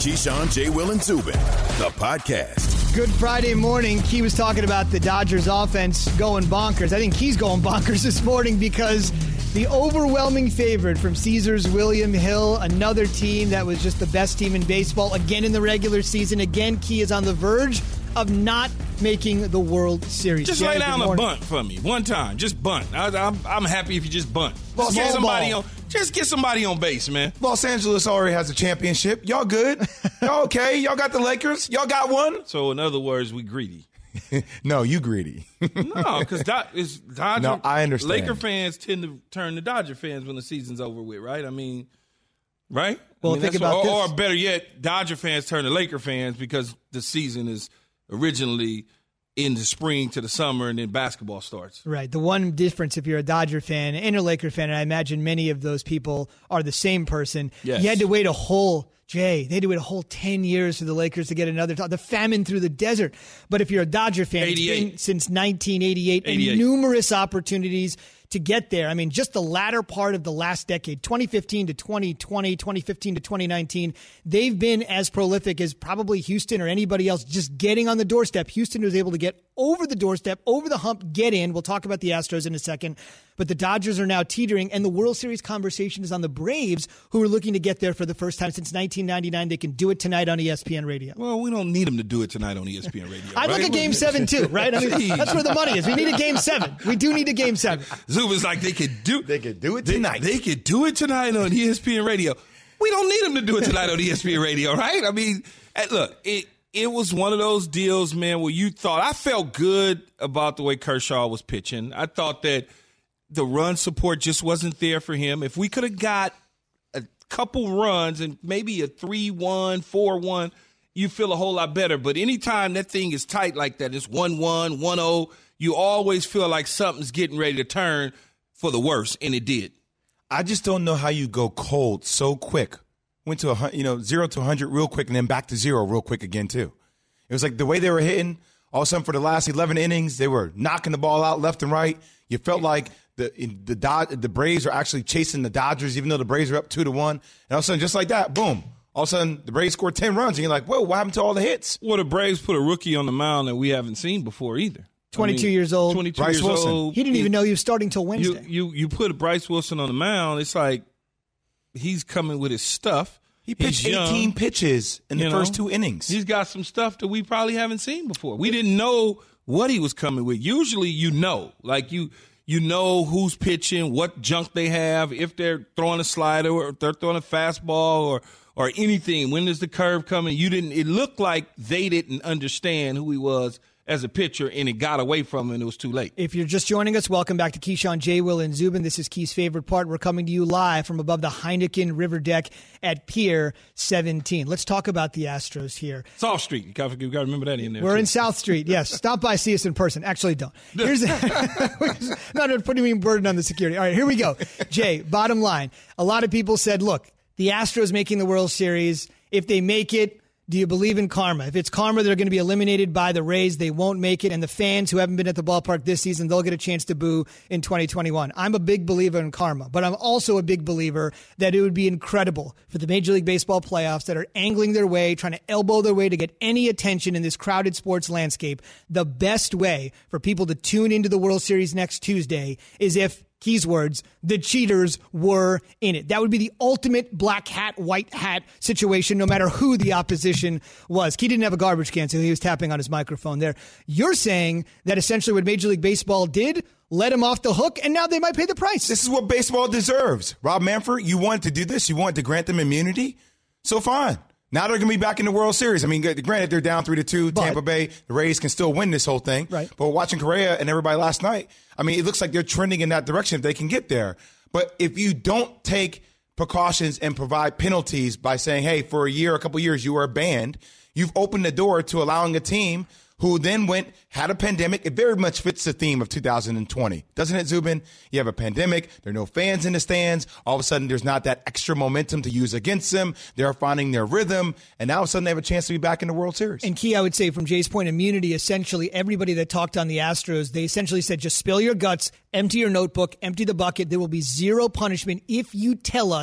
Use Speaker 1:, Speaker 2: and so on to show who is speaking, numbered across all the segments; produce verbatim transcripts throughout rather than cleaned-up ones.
Speaker 1: Keyshawn, J. Will, and Zubin, the podcast.
Speaker 2: Good Friday morning. Key was talking about the Dodgers offense going bonkers. I think Key's going bonkers this morning because the overwhelming favorite from Caesars, William Hill, another team that was just the best team in baseball, again in the regular season. Again, Key is on the verge of not making the World Series.
Speaker 3: Just
Speaker 2: Jay,
Speaker 3: lay down a bunt for me one time. Just bunt. I, I'm, I'm happy if you just bunt. Just get somebody on. Just get somebody on base, man.
Speaker 4: Los Angeles already has a championship. Y'all good? Y'all okay? Y'all got the Lakers? Y'all got one?
Speaker 3: So in other words, we greedy.
Speaker 4: No, you greedy.
Speaker 3: No, because Do- it's Dodger.
Speaker 4: No, I understand.
Speaker 3: Laker fans tend to turn to Dodger fans when the season's over with, right? I mean, right?
Speaker 2: Well,
Speaker 3: I mean,
Speaker 2: think about
Speaker 3: what,
Speaker 2: this.
Speaker 3: Or, or better yet, Dodger fans turn to Laker fans because the season is originally in the spring to the summer, and then basketball starts.
Speaker 2: Right. The one difference, if you're a Dodger fan and a Laker fan, and I imagine many of those people are the same person,
Speaker 3: yes.
Speaker 2: You had to wait a whole, Jay, they had to wait a whole ten years for the Lakers to get another, the famine through the desert. But if you're a Dodger fan, it's been since nineteen eighty-eight, and numerous opportunities to get there. I mean, just the latter part of the last decade, twenty fifteen to twenty twenty, twenty fifteen to twenty nineteen, they've been as prolific as probably Houston or anybody else just getting on the doorstep. Houston was able to get over the doorstep, over the hump, get in. We'll talk about the Astros in a second. But the Dodgers are now teetering, and the World Series conversation is on the Braves, who are looking to get there for the first time since nineteen ninety-nine. They can do it tonight on E S P N Radio.
Speaker 3: Well, we don't need them to do it tonight on E S P N Radio.
Speaker 2: I'd
Speaker 3: right?
Speaker 2: look at Game seven, too, right? I mean, that's where the money is. We need a Game seven. We do need a Game seven.
Speaker 3: Zuba's like, they could do
Speaker 4: They could do it
Speaker 3: they,
Speaker 4: tonight.
Speaker 3: They could do it tonight on E S P N Radio. We don't need them to do it tonight on E S P N Radio, right? I mean, look, it it was one of those deals, man, where you thought, I felt good about the way Kershaw was pitching. I thought that the run support just wasn't there for him. If we could have got a couple runs and maybe a three one, four one, you feel a whole lot better. But anytime that thing is tight like that, it's one one, one oh, you always feel like something's getting ready to turn for the worse, and it did.
Speaker 4: I just don't know how you go cold so quick. Went to a you know zero to one hundred real quick, and then back to zero real quick again too. It was like the way they were hitting. All of a sudden, for the last eleven innings, they were knocking the ball out left and right. You felt like the the Dod- the Braves are actually chasing the Dodgers, even though the Braves are up two to one. And all of a sudden, just like that, boom! All of a sudden, the Braves scored ten runs, and you're like, "Whoa, what happened to all the hits?"
Speaker 3: Well, the Braves put a rookie on the mound that we haven't seen before either.
Speaker 2: twenty-two
Speaker 3: I mean,
Speaker 2: years old.
Speaker 3: twenty-two
Speaker 4: Bryce
Speaker 3: years
Speaker 4: Wilson.
Speaker 3: old.
Speaker 2: He didn't even know he was starting till Wednesday.
Speaker 3: You, you you put Bryce Wilson on the mound, it's like he's coming with his stuff.
Speaker 4: He pitched
Speaker 3: He's young,
Speaker 4: eighteen pitches in the
Speaker 3: you
Speaker 4: first
Speaker 3: know.
Speaker 4: two innings.
Speaker 3: He's got some stuff that we probably haven't seen before. We didn't know what he was coming with. Usually you know. Like you you know who's pitching, what junk they have, if they're throwing a slider or if they're throwing a fastball or or anything. When is the curve coming? You didn't it looked like they didn't understand who he was as a pitcher, and it got away from him, and it was too late.
Speaker 2: If you're just joining us, welcome back to Keyshawn, J. Will, and Zubin. This is Key's favorite part. We're coming to you live from above the Heineken River Deck at Pier seventeen. Let's talk about the Astros here.
Speaker 3: South Street. You got to remember that in there.
Speaker 2: We're
Speaker 3: too.
Speaker 2: in South Street, yes. Stop by, see us in person. Actually, don't. Here's not putting any burden on the security. All right, here we go. Jay, bottom line. A lot of people said, look, the Astros making the World Series, if they make it, do you believe in karma? If it's karma, they're going to be eliminated by the Rays. They won't make it. And the fans who haven't been at the ballpark this season, they'll get a chance to boo in twenty twenty-one. I'm a big believer in karma, but I'm also a big believer that it would be incredible for the Major League Baseball playoffs that are angling their way, trying to elbow their way to get any attention in this crowded sports landscape. The best way for people to tune into the World Series next Tuesday is if, Key's words, the cheaters were in it. That would be the ultimate black hat, white hat situation, no matter who the opposition was. Key didn't have a garbage can, so he was tapping on his microphone there. You're saying that essentially what Major League Baseball did, let him off the hook, and now they might pay the price.
Speaker 4: This is what baseball deserves. Rob Manfred, you wanted to do this. You wanted to grant them immunity. So fine. Now they're going to be back in the World Series. I mean, granted, they're down three to two.
Speaker 2: But,
Speaker 4: Tampa Bay, the Rays can still win this whole thing.
Speaker 2: Right.
Speaker 4: But watching Correa and everybody last night, I mean, it looks like they're trending in that direction if they can get there. But if you don't take precautions and provide penalties by saying, hey, for a year, a couple years, you are banned, you've opened the door to allowing a team who then went, had a pandemic. It very much fits the theme of two thousand twenty. Doesn't it, Zubin? You have a pandemic. There are no fans in the stands. All of a sudden, there's not that extra momentum to use against them. They're finding their rhythm. And now all of a sudden, they have a chance to be back in the World Series.
Speaker 2: And Key, I would say, from Jay's point, immunity, essentially, everybody that talked on the Astros, they essentially said, just spill your guts, empty your notebook, empty the bucket. There will be zero punishment if you tell us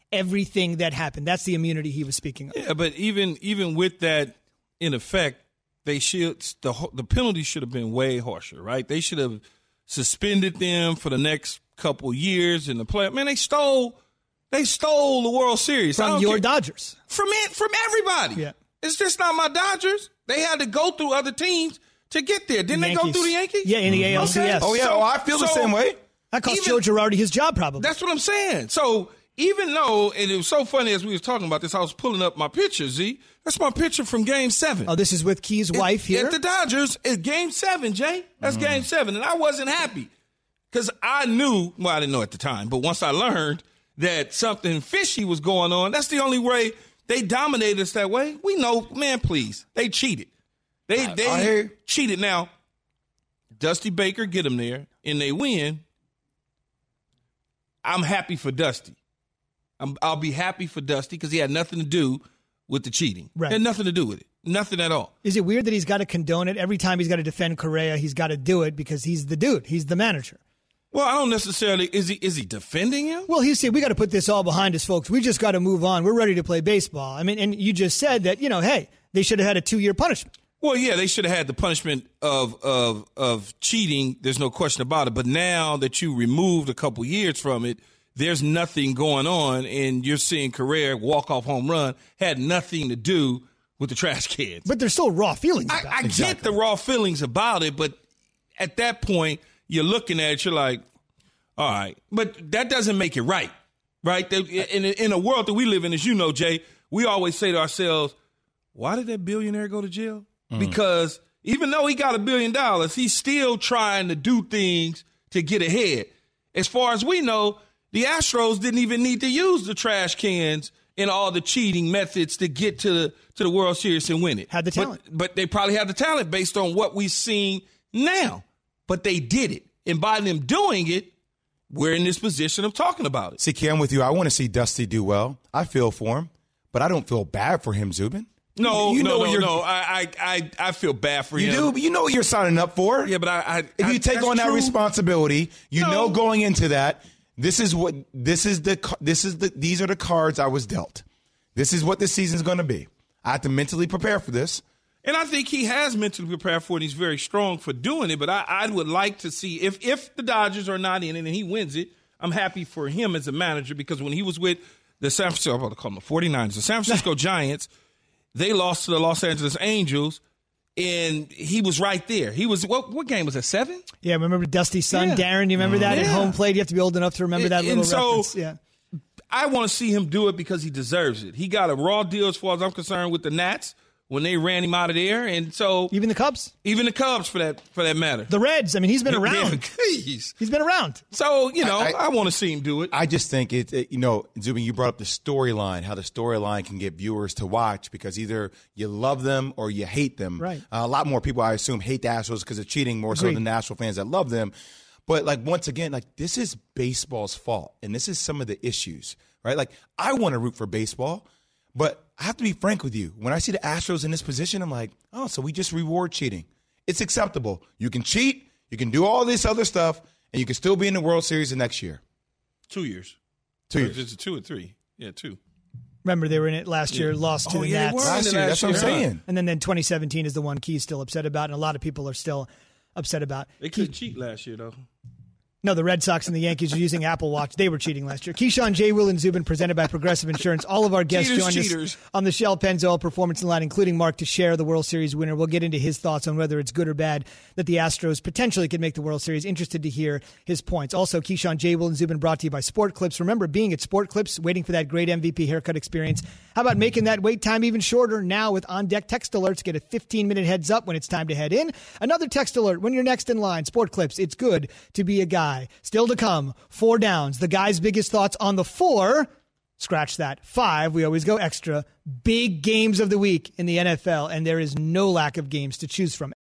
Speaker 2: everything that happened. That's the immunity he was speaking of.
Speaker 3: Yeah, but even even with that in effect, they should the the penalty should have been way harsher, right? They should have suspended them for the next couple years in the play. Man, they stole they stole the World Series
Speaker 2: From your
Speaker 3: care.
Speaker 2: Dodgers.
Speaker 3: From it, from everybody.
Speaker 2: Yeah.
Speaker 3: It's just not my Dodgers. They had to go through other teams to get there. Didn't they go through the Yankees?
Speaker 2: Yeah, in the A L C S.
Speaker 3: Okay.
Speaker 4: Oh, yeah.
Speaker 3: So-
Speaker 4: oh, I feel the
Speaker 3: so-
Speaker 4: same way.
Speaker 2: That cost
Speaker 3: Even-
Speaker 2: Joe Girardi his job, probably.
Speaker 3: That's what I'm saying. So even though, and it was so funny as we was talking about this, I was pulling up my picture, Z. That's my picture from Game seven.
Speaker 2: Oh, this is with Key's wife here?
Speaker 3: At the Dodgers, it's Game seven, Jay. That's mm. Game seven. And I wasn't happy because I knew, well, I didn't know at the time, but once I learned that something fishy was going on, that's the only way they dominated us that way. We know, man, please, they cheated. They
Speaker 4: I,
Speaker 3: they
Speaker 4: I
Speaker 3: cheated. Now, Dusty Baker get them there, and they win. I'm happy for Dusty. I'm, I'll be happy for Dusty because he had nothing to do with the cheating.
Speaker 2: Right.
Speaker 3: Had nothing to do with it. Nothing at all.
Speaker 2: Is it weird that he's got to condone it? Every time he's got to defend Correa, he's got to do it because he's the dude. He's the manager.
Speaker 3: Well, I don't necessarily. Is he is he defending him?
Speaker 2: Well, he said, we got to put this all behind us, folks. We just got to move on. We're ready to play baseball. I mean, and you just said that, you know, hey, they should have had a two-year punishment.
Speaker 3: Well, yeah, they should have had the punishment of of of cheating. There's no question about it. But now that you removed a couple years from it, there's nothing going on, and you're seeing Correa walk-off home run had nothing to do with the trash cans.
Speaker 2: But there's still raw feelings about
Speaker 3: I, I
Speaker 2: it.
Speaker 3: get the raw feelings about it, but at that point, you're looking at it, you're like, all right. But that doesn't make it right, right? In, in a world that we live in, as you know, Jay, we always say to ourselves, why did that billionaire go to jail? Mm. Because even though he got a billion dollars, he's still trying to do things to get ahead. As far as we know, the Astros didn't even need to use the trash cans and all the cheating methods to get to the to the World Series and win it.
Speaker 2: Had the talent.
Speaker 3: But, but they probably had the talent based on what we've seen now. But they did it. And by them doing it, we're in this position of talking about it.
Speaker 4: See, Key, I'm with you. I want to see Dusty do well. I feel for him, but I don't feel bad for him, Zubin.
Speaker 3: No,
Speaker 4: you
Speaker 3: no,
Speaker 4: know
Speaker 3: no,
Speaker 4: what you're,
Speaker 3: no. I, I, I feel bad for
Speaker 4: you
Speaker 3: him.
Speaker 4: You do, but you know what you're signing up for.
Speaker 3: Yeah, but I, I
Speaker 4: if
Speaker 3: I,
Speaker 4: you take on that
Speaker 3: true.
Speaker 4: responsibility, you
Speaker 3: No.
Speaker 4: know going into that, this is what this is the this is the these are the cards I was dealt. This is what this season's going to be. I have to mentally prepare for this.
Speaker 3: And I think he has mentally prepared for it. He's very strong for doing it. But I, I would like to see if if the Dodgers are not in it and he wins it, I'm happy for him as a manager because when he was with the San Francisco, I'm about to call them the forty-niners, the San Francisco Giants, they lost to the Los Angeles Angels, and he was right there. He was what? What game was that? Seven?
Speaker 2: Yeah, remember Dusty's son,
Speaker 3: Yeah.
Speaker 2: Darren? You remember that
Speaker 3: Yeah.
Speaker 2: at home plate? You have to be old enough to remember that
Speaker 3: And-
Speaker 2: little
Speaker 3: and so-
Speaker 2: reference. Yeah.
Speaker 3: I want to see him do it because he deserves it. He got a raw deal as far as I'm concerned with the Nats when they ran him out of there, and so
Speaker 2: Even the Cubs,
Speaker 3: even the Cubs for that for that matter.
Speaker 2: the Reds. I mean, he's been
Speaker 3: Yeah,
Speaker 2: around.
Speaker 3: please.
Speaker 2: He's been around.
Speaker 3: So you know, I,
Speaker 4: I-
Speaker 3: I want to see him do it.
Speaker 4: I just think it, it you know, Zubin, you brought up the storyline, how the storyline can get viewers to watch because either you love them or you hate them.
Speaker 2: Right.
Speaker 4: Uh, a lot more people, I assume, hate the Astros because of cheating more so
Speaker 2: Agreed.
Speaker 4: than the Astros fans that love them. But like once again, like this is baseball's fault, and this is some of the issues, right? Like I want to root for baseball, but I have to be frank with you. When I see the Astros in this position, I'm like, oh, so we just reward cheating. It's acceptable. You can cheat, you can do all this other stuff, and you can still be in the World Series the next year.
Speaker 3: Two years.
Speaker 4: Two
Speaker 3: Or
Speaker 4: years.
Speaker 3: Is it two or three? Yeah, two.
Speaker 2: Remember, they were in it last year, lost to
Speaker 3: Oh,
Speaker 2: the
Speaker 3: yeah, they
Speaker 2: Nats.
Speaker 3: were.
Speaker 4: Last year, that's what I'm
Speaker 3: Yeah.
Speaker 4: saying.
Speaker 2: And then, then twenty seventeen is the one Key's still upset about, and a lot of people are still upset about.
Speaker 3: They couldn't cheat last year, though.
Speaker 2: No, the Red Sox and the Yankees are using Apple Watch. They were cheating last year. Keyshawn, J. Will, and Zubin, presented by Progressive Insurance. All of our guests
Speaker 3: Cheaters,
Speaker 2: joined
Speaker 3: cheaters.
Speaker 2: us on the Shell Pennzoil Performance Line, including Mark Teixeira, the World Series winner. We'll get into his thoughts on whether it's good or bad that the Astros potentially could make the World Series. Interested to hear his points. Also, Keyshawn, J. Will, and Zubin brought to you by Sport Clips. Remember, being at Sport Clips, waiting for that great M V P haircut experience. How about making that wait time even shorter now with on-deck text alerts? Get a fifteen-minute heads up when it's time to head in. Another text alert when you're next in line. Sport Clips, it's good to be a guy. Still to come, four downs. The guy's biggest thoughts on the four. Scratch that. Five, we always go extra. Big games of the week in the N F L, and there is no lack of games to choose from.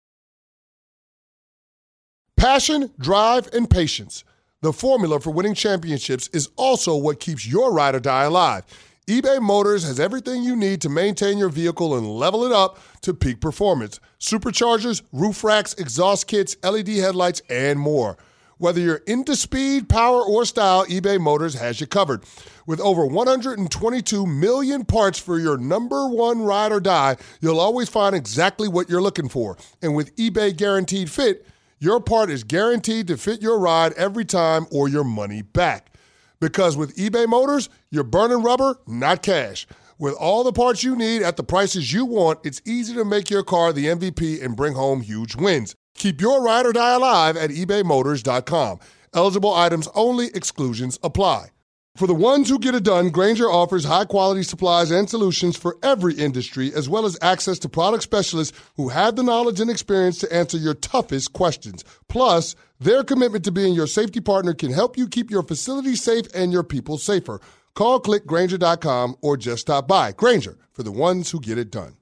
Speaker 5: Passion, drive, and patience. The formula for winning championships is also what keeps your ride or die alive. eBay Motors has everything you need to maintain your vehicle and level it up to peak performance. Superchargers, roof racks, exhaust kits, L E D headlights, and more. Whether you're into speed, power, or style, eBay Motors has you covered. With over one hundred twenty-two million parts for your number one ride or die, you'll always find exactly what you're looking for. And with eBay Guaranteed Fit, your part is guaranteed to fit your ride every time or your money back. Because with eBay Motors, you're burning rubber, not cash. With all the parts you need at the prices you want, it's easy to make your car the M V P and bring home huge wins. Keep your ride or die alive at ebay motors dot com. Eligible items only. Exclusions apply. For the ones who get it done, Grainger offers high-quality supplies and solutions for every industry, as well as access to product specialists who have the knowledge and experience to answer your toughest questions. Plus, their commitment to being your safety partner can help you keep your facility safe and your people safer. Call, click Grainger dot com, or just stop by. Grainger, for the ones who get it done.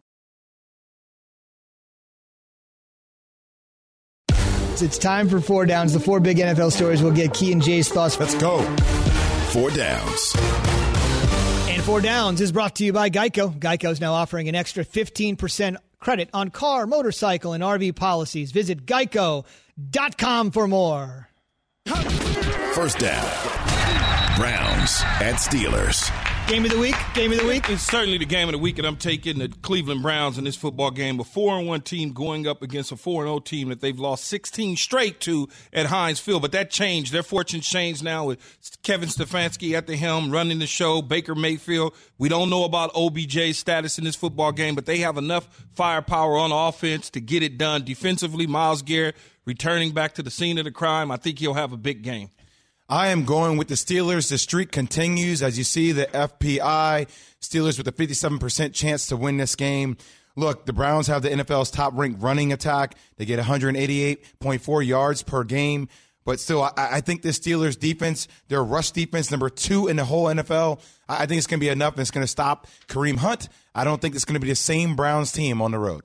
Speaker 2: It's time for Four Downs, the four big N F L stories. We'll get Key and Jay's thoughts.
Speaker 4: Let's go.
Speaker 1: Four Downs.
Speaker 2: And Four Downs is brought to you by Geico. Geico is now offering an extra fifteen percent credit on car, motorcycle, and R V policies. Visit geico dot com for more.
Speaker 1: First down. Browns at Steelers.
Speaker 2: Game of the week. Game of the week.
Speaker 3: It's certainly the game of the week, and I'm taking the Cleveland Browns in this football game. A four and one team going up against a four and oh team that they've lost sixteen straight to at Heinz Field. But that changed. Their fortunes changed now with Kevin Stefanski at the helm, running the show, Baker Mayfield. We don't know about O B J's status in this football game, but they have enough firepower on offense to get it done. Defensively, Myles Garrett returning back to the scene of the crime. I think he'll have a big game.
Speaker 4: I am going with the Steelers. The streak continues. As you see, the F P I, Steelers with a fifty-seven percent chance to win this game. Look, the Browns have the N F L's top-ranked running attack. They get one hundred eighty-eight point four yards per game. But still, I, I think the Steelers' defense, their rush defense, number two in the whole N F L, I, I think it's going to be enough, and it's going to stop Kareem Hunt. I don't think it's going to be the same Browns team on the road.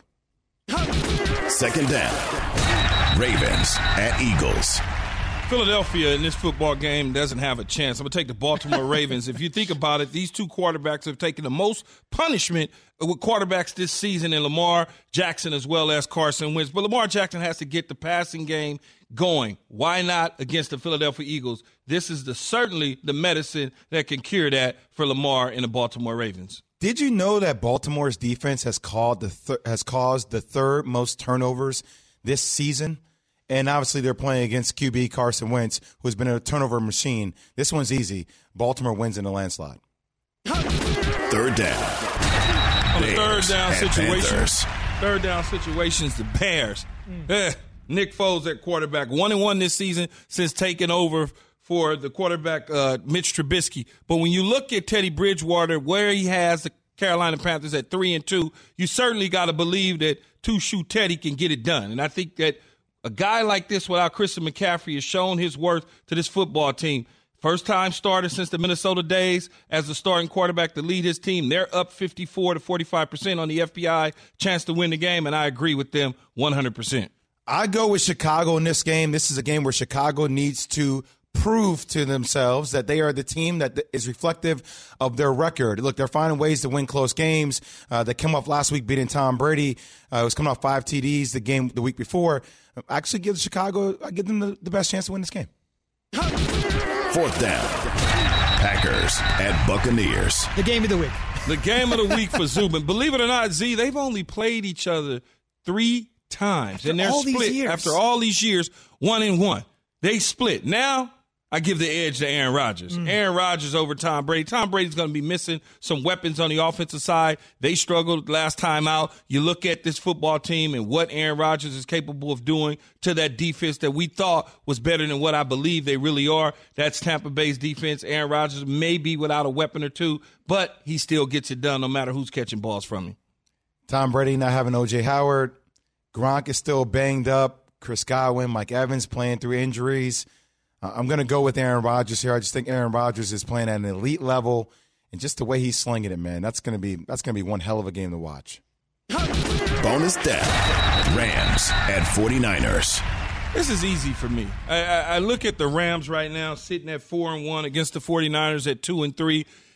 Speaker 1: Second down. Ravens at Eagles.
Speaker 3: Philadelphia in this football game doesn't have a chance. I'm going to take the Baltimore Ravens. If you think about it, these two quarterbacks have taken the most punishment with quarterbacks this season in Lamar Jackson as well as Carson Wentz. But Lamar Jackson has to get the passing game going. Why not against the Philadelphia Eagles? This is the certainly the medicine that can cure that for Lamar and the Baltimore Ravens.
Speaker 4: Did you know that Baltimore's defense has called the th- has caused the third most turnovers this season? And obviously they're playing against Q B Carson Wentz, who's been a turnover machine. This one's easy. Baltimore wins in a landslide.
Speaker 1: Third down.
Speaker 3: On the third down situation,
Speaker 1: Panthers.
Speaker 3: third down situations, the Bears. Mm. Eh, Nick Foles at quarterback, one and one this season since taking over for the quarterback uh, Mitch Trubisky. But when you look at Teddy Bridgewater, where he has the Carolina Panthers at three and two, you certainly got to believe that two-shoe Teddy can get it done. And I think that a guy like this without Christian McCaffrey has shown his worth to this football team. First time starter since the Minnesota days as the starting quarterback to lead his team. They're up fifty-four to forty-five percent on the F B I chance to win the game, and I agree with them one hundred percent.
Speaker 4: I go with Chicago in this game. This is a game where Chicago needs to prove to themselves that they are the team that is reflective of their record. Look, they're finding ways to win close games. Uh, they came off last week beating Tom Brady. Uh, it was coming off five T Ds the game the week before. I actually give Chicago, I give them the, the best chance to win this game.
Speaker 1: Fourth down. Packers at Buccaneers.
Speaker 2: The game of the week.
Speaker 3: The game of the week for Zubin. Believe it or not, Z, they've only played each other three times.
Speaker 2: After
Speaker 3: and they're
Speaker 2: all
Speaker 3: split
Speaker 2: these years.
Speaker 3: after all these years, one and one. They split. Now, I give the edge to Aaron Rodgers. Mm. Aaron Rodgers over Tom Brady. Tom Brady's going to be missing some weapons on the offensive side. They struggled last time out. You look at this football team and what Aaron Rodgers is capable of doing to that defense that we thought was better than what I believe they really are. That's Tampa Bay's defense. Aaron Rodgers may be without a weapon or two, but he still gets it done no matter who's catching balls from him.
Speaker 4: Tom Brady not having O J Howard. Gronk is still banged up. Chris Godwin, Mike Evans playing through injuries. I'm going to go with Aaron Rodgers here. I just think Aaron Rodgers is playing at an elite level, and just the way he's slinging it, man, that's going to be that's going to be one hell of a game to watch.
Speaker 1: Bonus down. Rams at forty-niners.
Speaker 3: This is easy for me. I, I, I look at the Rams right now sitting at four and one against the forty-niners at two and three.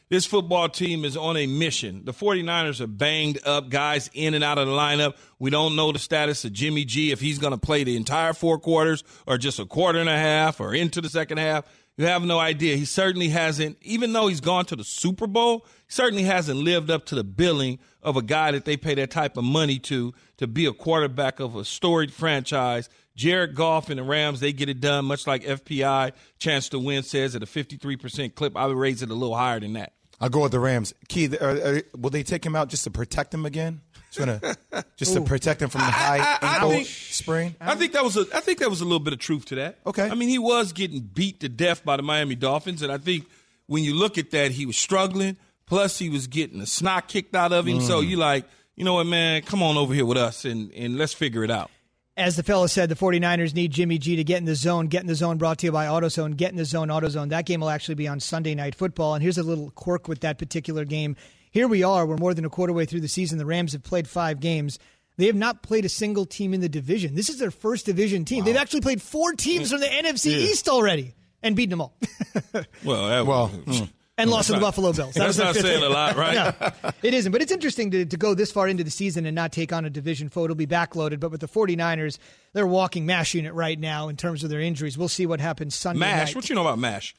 Speaker 3: This football team is on a mission. The 49ers are banged up, guys in and out of the lineup. We don't know the status of Jimmy G, if he's going to play the entire four quarters or just a quarter and a half or into the second half. You have no idea. He certainly hasn't, even though he's gone to the Super Bowl, he certainly hasn't lived up to the billing of a guy that they pay that type of money to, to be a quarterback of a storied franchise. Jared Goff and the Rams, they get it done, much like F P I, Chance to Win says, at a fifty-three percent clip. I would raise it a little higher than that.
Speaker 4: I'll go with the Rams. Key, are, are, will they take him out just to protect him again? Just, gonna, just to protect him from the high
Speaker 3: I, I,
Speaker 4: ankle
Speaker 3: I think,
Speaker 4: sprain?
Speaker 3: I think that was a I think that was a little bit of truth to that.
Speaker 4: Okay.
Speaker 3: I mean, he was getting beat to death by the Miami Dolphins, and I think when you look at that, he was struggling. Plus, he was getting the snot kicked out of him. Mm. So you like, you know what, man, come on over here with us, and, and let's figure it out.
Speaker 2: As the fellow said, the 49ers need Jimmy G to get in the zone. Get in the zone brought to you by AutoZone. Get in the zone, AutoZone. That game will actually be on Sunday Night Football. And here's a little quirk with that particular game. Here we are. We're more than a quarter way through the season. The Rams have played five games. They have not played a single team in the division. This is their first division team. Wow. They've actually played four teams from the N F C yeah. East already and beaten them all.
Speaker 3: well, that,
Speaker 4: well,
Speaker 3: mm.
Speaker 2: And lost to the Buffalo Bills. That
Speaker 3: that's not saying a lot, right?
Speaker 2: No, it isn't. But it's interesting to, to go this far into the season and not take on a division foe. It'll be backloaded. But with the 49ers, they're walking MASH unit right now in terms of their injuries. We'll see what happens Sunday
Speaker 3: MASH?
Speaker 2: night.
Speaker 3: What you know about MASH?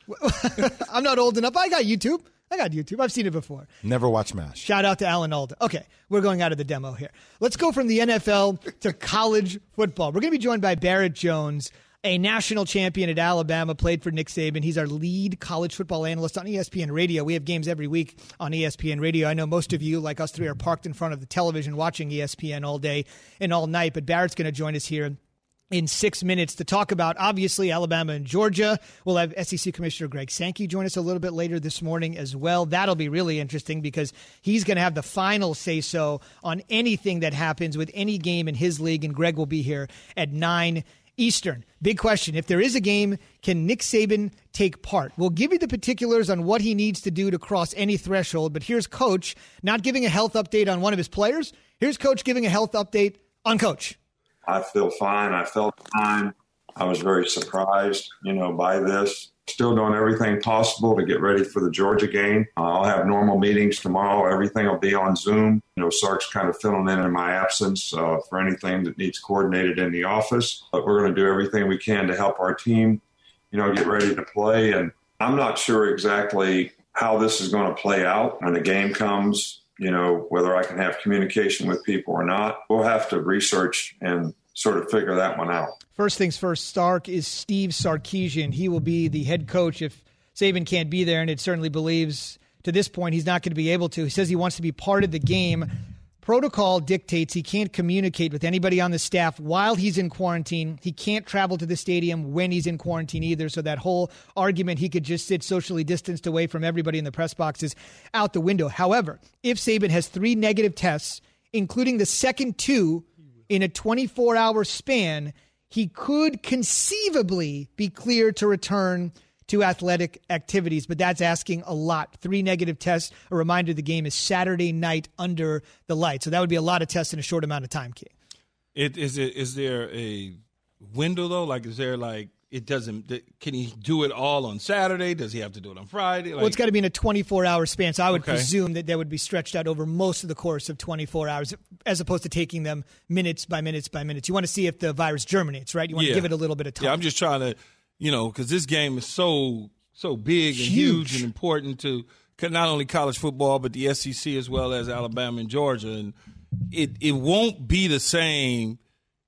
Speaker 2: I'm not old enough. I got YouTube. I got YouTube. I've seen it before.
Speaker 4: Never watched MASH.
Speaker 2: Shout out to Alan Alda. Okay, we're going out of the demo here. Let's go from the N F L to college football. We're going to be joined by Barrett Jones, a national champion at Alabama, played for Nick Saban. He's our lead college football analyst on E S P N Radio. We have games every week on E S P N Radio. I know most of you, like us three, are parked in front of the television watching E S P N all day and all night, but Barrett's going to join us here in six minutes to talk about, obviously, Alabama and Georgia. We'll have S E C Commissioner Greg Sankey join us a little bit later this morning as well. That'll be really interesting because he's going to have the final say-so on anything that happens with any game in his league, and Greg will be here at nine Eastern. Big question. If there is a game, can Nick Saban take part? We'll give you the particulars on what he needs to do to cross any threshold, but here's Coach not giving a health update on one of his players. Here's Coach giving a health update on Coach.
Speaker 6: I feel fine. I felt fine. I was very surprised, you know, by this. Still doing everything possible to get ready for the Georgia game. Uh, I'll have normal meetings tomorrow. Everything will be on Zoom. You know, Sark's kind of filling in in my absence uh, for anything that needs coordinated in the office. But we're going to do everything we can to help our team, you know, get ready to play. And I'm not sure exactly how this is going to play out when the game comes, you know, whether I can have communication with people or not. We'll have to research and sort of figure that one out.
Speaker 2: First things first, Sark is Steve Sarkisian. He will be the head coach if Saban can't be there, and it certainly believes to this point he's not going to be able to. He says he wants to be part of the game. Protocol dictates he can't communicate with anybody on the staff while he's in quarantine. He can't travel to the stadium when he's in quarantine either, so that whole argument he could just sit socially distanced away from everybody in the press box is out the window. However, if Saban has three negative tests, including the second two in a twenty-four hour span, he could conceivably be cleared to return to athletic activities, but that's asking a lot. Three negative tests. A reminder, the game is Saturday night under the lights. So that would be a lot of tests in a short amount of time, Key.
Speaker 3: It, is, it, is there a window, though? Like, is there, like, it doesn't – can he do it all on Saturday? Does he have to do it on Friday? Like,
Speaker 2: well, it's got to be in a twenty-four hour span, so I would
Speaker 3: okay.
Speaker 2: presume that that would be stretched out over most of the course of twenty-four hours as opposed to taking them minutes by minutes by minutes. You want to see if the virus germinates, right? You want
Speaker 3: yeah.
Speaker 2: to give it a little bit of time.
Speaker 3: Yeah, I'm just trying to – you know, because this game is so so big and huge. huge and important to not only college football but the S E C as well as Alabama and Georgia. And it, it won't be the same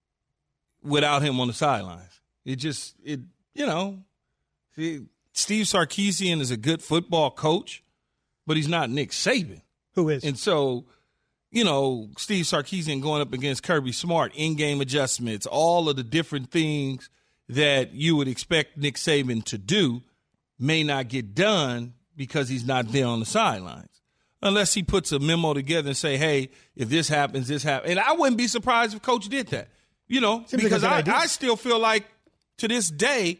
Speaker 3: without him on the sidelines. It just – it. You know, see, Steve Sarkisian is a good football coach, but he's not Nick Saban.
Speaker 2: Who is?
Speaker 3: And so, you know, Steve Sarkisian going up against Kirby Smart, in-game adjustments, all of the different things that you would expect Nick Saban to do may not get done because he's not there on the sidelines. Unless he puts a memo together and say, hey, if this happens, this happens. And I wouldn't be surprised if Coach did that, you know,
Speaker 2: Seems
Speaker 3: because
Speaker 2: like
Speaker 3: I, I still feel like to this day,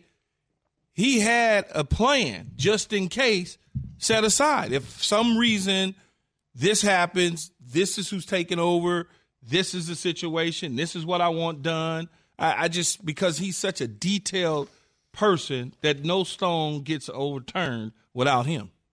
Speaker 3: he had a plan just in case set aside. If some reason this happens, this is who's taking over, this is the situation, this is what I want done. I, I just, because he's such a detailed person that no stone gets overturned without him.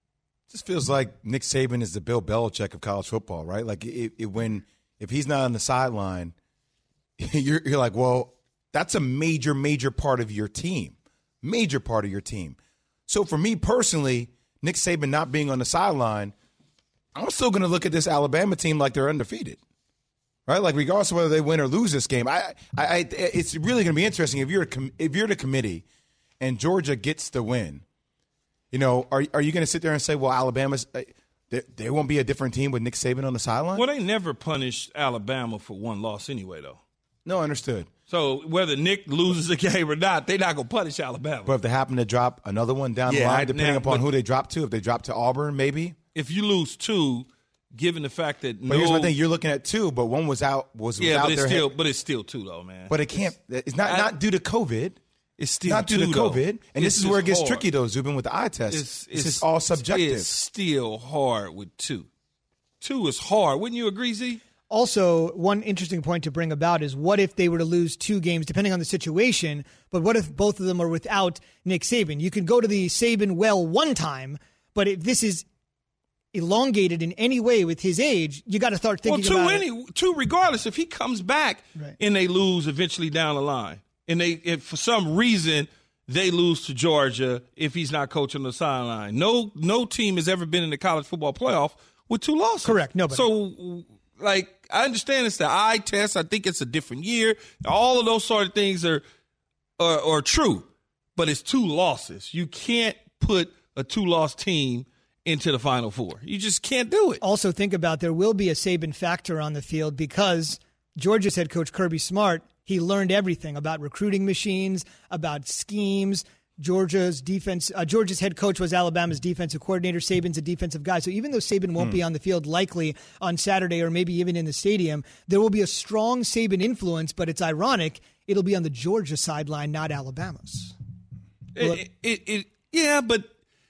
Speaker 4: Just feels like Nick Saban is the Bill Belichick of college football, right? Like it, it, when if he's not on the sideline, you're, you're like, well, that's a major, major part of your team, major part of your team. So for me personally, Nick Saban not being on the sideline, I'm still going to look at this Alabama team like they're undefeated, right? Like regardless of whether they win or lose this game, I, I, I it's really going to be interesting if you're a, if you're the committee and Georgia gets the win. You know, are are you going to sit there and say, well, Alabama's uh, there, there won't be a different team with Nick Saban on the sideline?
Speaker 3: Well, they never punished Alabama for one loss anyway, though.
Speaker 4: No, understood.
Speaker 3: So whether Nick loses a game or not, they're not going to punish Alabama.
Speaker 4: But if they happen to drop another one down
Speaker 3: yeah,
Speaker 4: the line,
Speaker 3: I,
Speaker 4: depending
Speaker 3: now,
Speaker 4: upon who they drop to, if they drop to Auburn, maybe.
Speaker 3: If you lose two, given the fact that
Speaker 4: but
Speaker 3: no,
Speaker 4: here's my thing: you're looking at two, but one was out. Was
Speaker 3: yeah,
Speaker 4: without
Speaker 3: but it's
Speaker 4: their
Speaker 3: still,
Speaker 4: head.
Speaker 3: but it's still two though, man.
Speaker 4: But it can't. It's not
Speaker 3: I,
Speaker 4: not due to COVID.
Speaker 3: It's still
Speaker 4: not due
Speaker 3: two,
Speaker 4: to
Speaker 3: though.
Speaker 4: COVID, and
Speaker 3: it's
Speaker 4: this is where it gets
Speaker 3: hard.
Speaker 4: tricky, though, Zubin, with the eye test.
Speaker 3: It's,
Speaker 4: it's,
Speaker 3: it's
Speaker 4: just all subjective.
Speaker 3: It's still hard with two. Two is hard. Wouldn't you agree, Z?
Speaker 2: Also, one interesting point to bring about is what if they were to lose two games, depending on the situation, but what if both of them are without Nick Saban? You can go to the Saban well one time, but if this is elongated in any way with his age, you got to start thinking
Speaker 3: well, two
Speaker 2: about
Speaker 3: any,
Speaker 2: it.
Speaker 3: two regardless. If he comes back
Speaker 2: right.
Speaker 3: and they lose eventually down the line, and they if for some reason they lose to Georgia if he's not coaching the sideline, no no team has ever been in the college football playoff with two losses.
Speaker 2: Correct. Nobody.
Speaker 3: So, like, I understand it's the eye test. I think it's a different year. All of those sort of things are are, are true, but it's two losses. You can't put a two-loss team into the Final Four. You just can't do it.
Speaker 2: Also think about there will be a Saban factor on the field because Georgia's head coach Kirby Smart, he learned everything about recruiting machines, about schemes. Georgia's defense, uh, Georgia's head coach was Alabama's defensive coordinator. Saban's a defensive guy. So even though Saban won't mm. be on the field likely on Saturday or maybe even in the stadium, there will be a strong Saban influence, but it's ironic. It'll be on the Georgia sideline, not Alabama's.
Speaker 3: It, it, it, yeah, but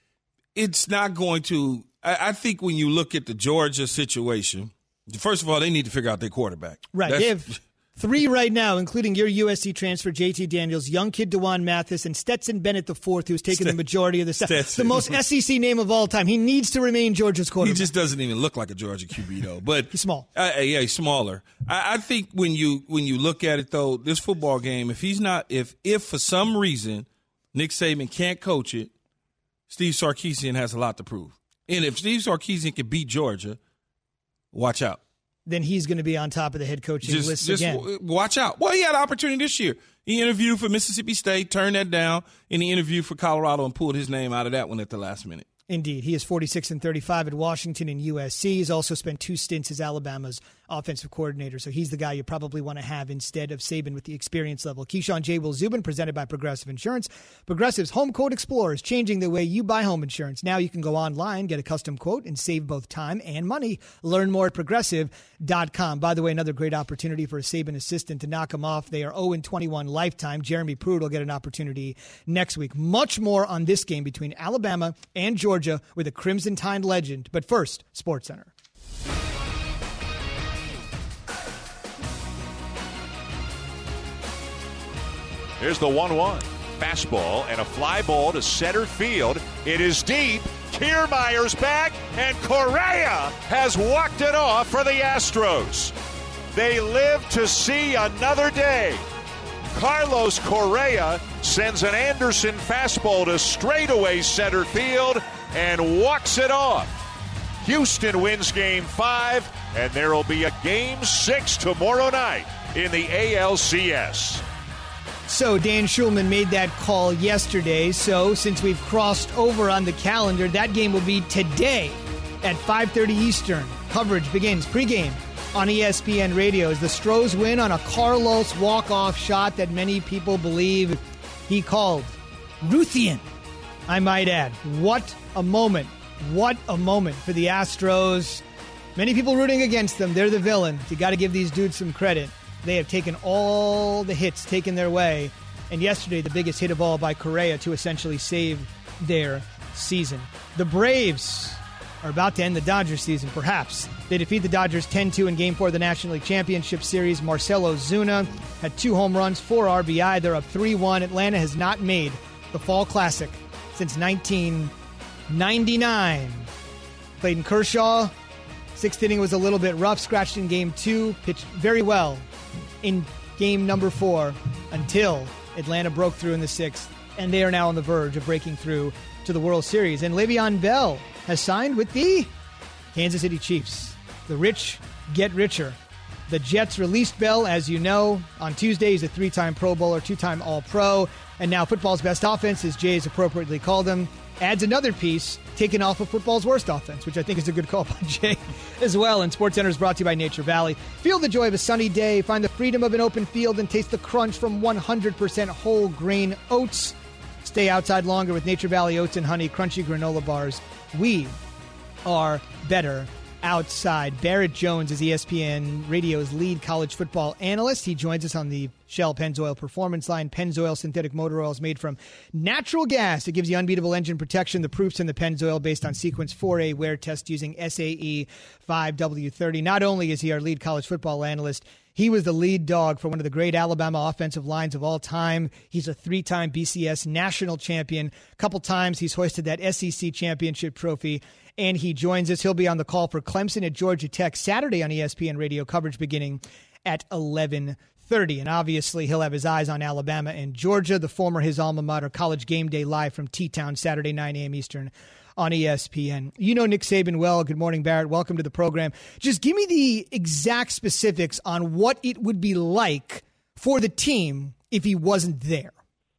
Speaker 3: it's not going to – I think when you look at the Georgia situation, first of all, they need to figure out their quarterback.
Speaker 2: Right.
Speaker 3: That's,
Speaker 2: they have three right now, including your U S C transfer, J T Daniels, young kid DeJuan Mathis, and Stetson Bennett the fourth, who's taken St- the majority of the stuff. The most S E C name of all time. He needs to remain Georgia's quarterback.
Speaker 3: He just doesn't even look like a Georgia Q B, though. But
Speaker 2: he's small.
Speaker 3: Uh, yeah, he's smaller. I, I think when you when you look at it, though, this football game, if he's not – if if for some reason Nick Saban can't coach it, Steve Sarkisian has a lot to prove. And if Steve Sarkisian can beat Georgia, watch out.
Speaker 2: Then he's going to be on top of the head coaching
Speaker 3: just,
Speaker 2: list
Speaker 3: just
Speaker 2: again.
Speaker 3: Watch out. Well, he had an opportunity this year. He interviewed for Mississippi State, turned that down, and he interviewed for Colorado and pulled his name out of that one at the last minute.
Speaker 2: Indeed. He is forty-six and thirty-five at Washington and U S C. He's also spent two stints as Alabama's offensive coordinator, so he's the guy you probably want to have instead of Saban with the experience level. Keyshawn J. Will Zubin, presented by Progressive Insurance. Progressive's Home Quote Explorer is changing the way you buy home insurance. Now you can go online, get a custom quote, and save both time and money. Learn more at progressive dot com. By the way, another great opportunity for a Saban assistant to knock him off. They are oh and twenty-one lifetime. Jeremy Pruitt will get an opportunity next week. Much more on this game between Alabama and Georgia with a Crimson Tide legend. But first, SportsCenter.
Speaker 7: Here's the one one. Fastball and a fly ball to center field. It is deep. Kiermaier's back, and Correa has walked it off for the Astros. They live to see another day. Carlos Correa sends an Anderson fastball to straightaway center field and walks it off. Houston wins game five, and there will be a game six tomorrow night in the A L C S.
Speaker 2: So Dan Shulman made that call yesterday. So since we've crossed over on the calendar, that game will be today at five thirty Eastern. Coverage begins pregame on E S P N Radio as the Stros win on a Carlos walk-off shot that many people believe he called Ruthian, I might add. What a moment. What a moment for the Astros. Many people rooting against them. They're the villain. You got to give these dudes some credit. They have taken all the hits taken their way. And yesterday, the biggest hit of all by Correa to essentially save their season. The Braves are about to end the Dodgers season, perhaps. They defeat the Dodgers ten two in Game four of the National League Championship Series. Marcelo Zuna had two home runs, four R B I. They're up three one. Atlanta has not made the Fall Classic since nineteen ninety-nine. Clayton Kershaw, sixth inning was a little bit rough, scratched in game two, pitched very well in game number four until Atlanta broke through in the sixth, and they are now on the verge of breaking through to the World Series. And Le'Veon Bell has signed with the Kansas City Chiefs. The rich get richer. The Jets released Bell, as you know, on Tuesday. He's a three-time Pro Bowler, two-time All-Pro, and now football's best offense, as Jay has appropriately called him, adds another piece taken off of football's worst offense, which I think is a good call by Jay as well. And SportsCenter is brought to you by Nature Valley. Feel the joy of a sunny day, find the freedom of an open field, and taste the crunch from one hundred percent whole grain oats. Stay outside longer with Nature Valley Oats and Honey Crunchy Granola Bars. We are better outside. Barrett Jones is E S P N Radio's lead college football analyst. He joins us on the Shell Pennzoil Performance Line. Pennzoil synthetic motor oil is made from natural gas. It gives you unbeatable engine protection. The proofs in the Pennzoil based on Sequence four A wear test using S A E five W thirty. Not only is he our lead college football analyst, he was the lead dog for one of the great Alabama offensive lines of all time. He's a three-time B C S national champion. A couple times he's hoisted that S E C championship trophy. And he joins us. He'll be on the call for Clemson at Georgia Tech Saturday on E S P N Radio, coverage beginning at eleven thirty. And obviously, he'll have his eyes on Alabama and Georgia, the former his alma mater. College Game Day live from T-Town Saturday, nine a.m. Eastern on E S P N. You know Nick Saban well. Good morning, Barrett. Welcome to the program. Just give me the exact specifics on what it would be like for the team if he wasn't there.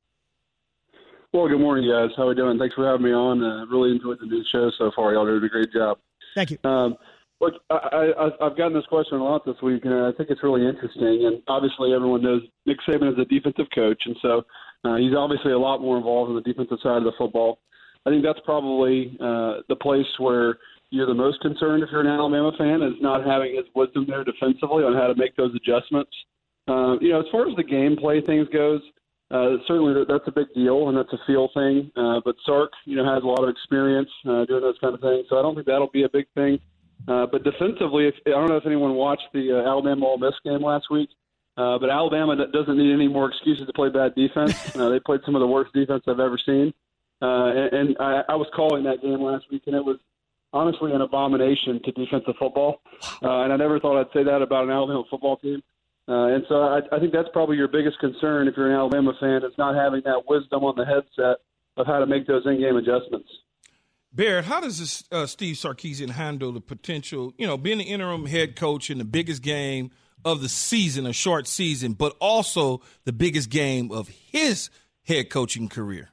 Speaker 8: Well, good morning, guys. How are we doing? Thanks for having me on. Uh, really enjoyed the new show so far. Y'all did a great job.
Speaker 2: Thank you.
Speaker 8: Um, look, I, I, I've gotten this question a lot this week, and I think it's really interesting. And obviously, everyone knows Nick Saban is a defensive coach, and so uh, he's obviously a lot more involved in the defensive side of the football. I think that's probably uh, the place where you're the most concerned if you're an Alabama fan, is not having his wisdom there defensively on how to make those adjustments. Uh, you know, as far as the gameplay things goes, Uh, certainly that's a big deal, and that's a feel thing. Uh, but Sark, you know, has a lot of experience uh, doing those kind of things, so I don't think that'll be a big thing. Uh, but defensively, if, I don't know if anyone watched the uh, Alabama-Ole Miss game last week, uh, but Alabama doesn't need any more excuses to play bad defense. Uh, they played some of the worst defense I've ever seen. Uh, and and I, I was calling that game last week, and it was honestly an abomination to defensive football. Uh, and I never thought I'd say that about an Alabama football team. Uh, and so I, I think that's probably your biggest concern if you're an Alabama fan, is not having that wisdom on the headset of how to make those in-game adjustments.
Speaker 3: Barrett, how does this, uh, Steve Sarkisian handle the potential, you know, being the interim head coach in the biggest game of the season, a short season, but also the biggest game of his head coaching career?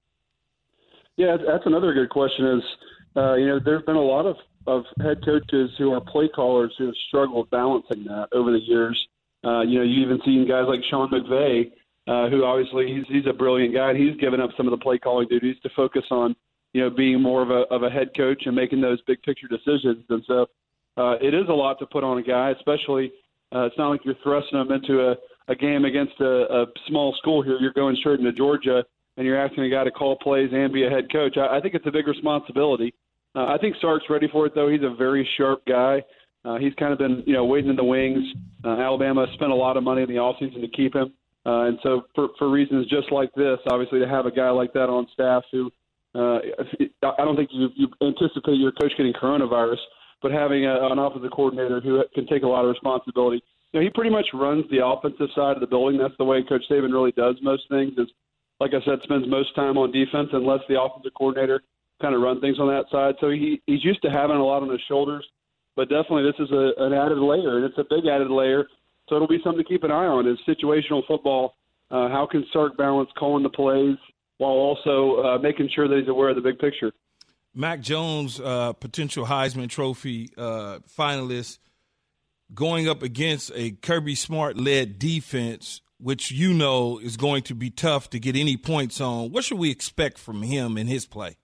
Speaker 8: Yeah, that's another good question is, uh, you know, there's been a lot of, of head coaches who are play callers who have struggled balancing that over the years. Uh, you know, you even seen guys like Sean McVay, uh, who obviously he's he's a brilliant guy. And he's given up some of the play calling duties to focus on, you know, being more of a of a head coach and making those big picture decisions. And so uh, it is a lot to put on a guy, especially uh, it's not like you're thrusting him into a, a game against a, a small school here. You're going straight into Georgia and you're asking a guy to call plays and be a head coach. I, I think it's a big responsibility. Uh, I think Sark's ready for it, though. He's a very sharp guy. Uh, he's kind of been, you know, waiting in the wings. Uh, Alabama spent a lot of money in the offseason to keep him. Uh, and so for, for reasons just like this, obviously to have a guy like that on staff who uh, I don't think you, you anticipate your coach getting coronavirus, but having a, an offensive coordinator who can take a lot of responsibility. You know, he pretty much runs the offensive side of the building. That's the way Coach Saban really does most things is, like I said, spends most time on defense and lets the offensive coordinator kind of run things on that side. So he, he's used to having a lot on his shoulders. But definitely this is a, an added layer, and it's a big added layer. So it'll be something to keep an eye on is situational football. Uh, how can Sark balance calling the plays while also uh, making sure that he's aware of the big picture?
Speaker 3: Mac Jones, uh, potential Heisman Trophy uh, finalist, going up against a Kirby Smart-led defense, which you know is going to be tough to get any points on. What should we expect from him in his play?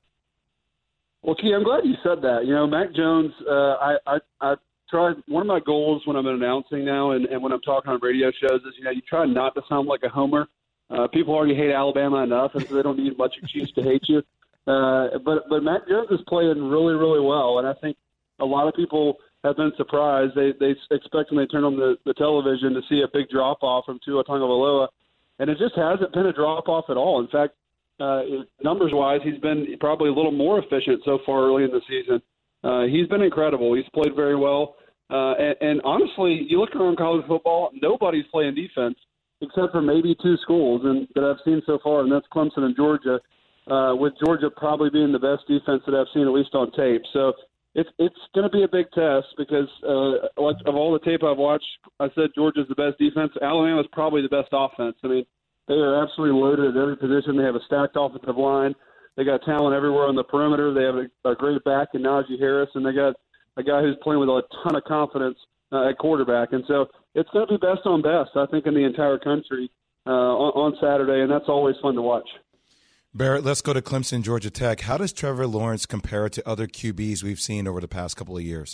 Speaker 8: Well, Key, I'm glad you said that. You know, Mac Jones, uh, I, I, I tried – one of my goals when I'm announcing now and, and when I'm talking on radio shows is, you know, you try not to sound like a homer. Uh, people already hate Alabama enough, and so they don't need much excuse to hate you. Uh, but, but Mac Jones is playing really, really well, and I think a lot of people have been surprised. They they expect when they turn on the, the television to see a big drop-off from Tua Tagovailoa, and it just hasn't been a drop-off at all. In fact, Uh, numbers-wise, he's been probably a little more efficient so far early in the season. Uh, he's been incredible. He's played very well. Uh, and, and honestly, you look around college football, nobody's playing defense except for maybe two schools and, that I've seen so far, and that's Clemson and Georgia, uh, with Georgia probably being the best defense that I've seen, at least on tape. So it's it's going to be a big test because uh, like, of all the tape I've watched, I said Georgia's the best defense. Alabama's probably the best offense. I mean, they are absolutely loaded at every position. They have a stacked offensive line. They got talent everywhere on the perimeter. They have a, a great back in Najee Harris, and they got a guy who's playing with a ton of confidence uh, at quarterback. And so it's going to be best on best, I think, in the entire country uh, on, on Saturday, and that's always fun to watch.
Speaker 4: Barrett, let's go to Clemson, Georgia Tech. How does Trevor Lawrence compare to other Q Bs we've seen over the past couple of years?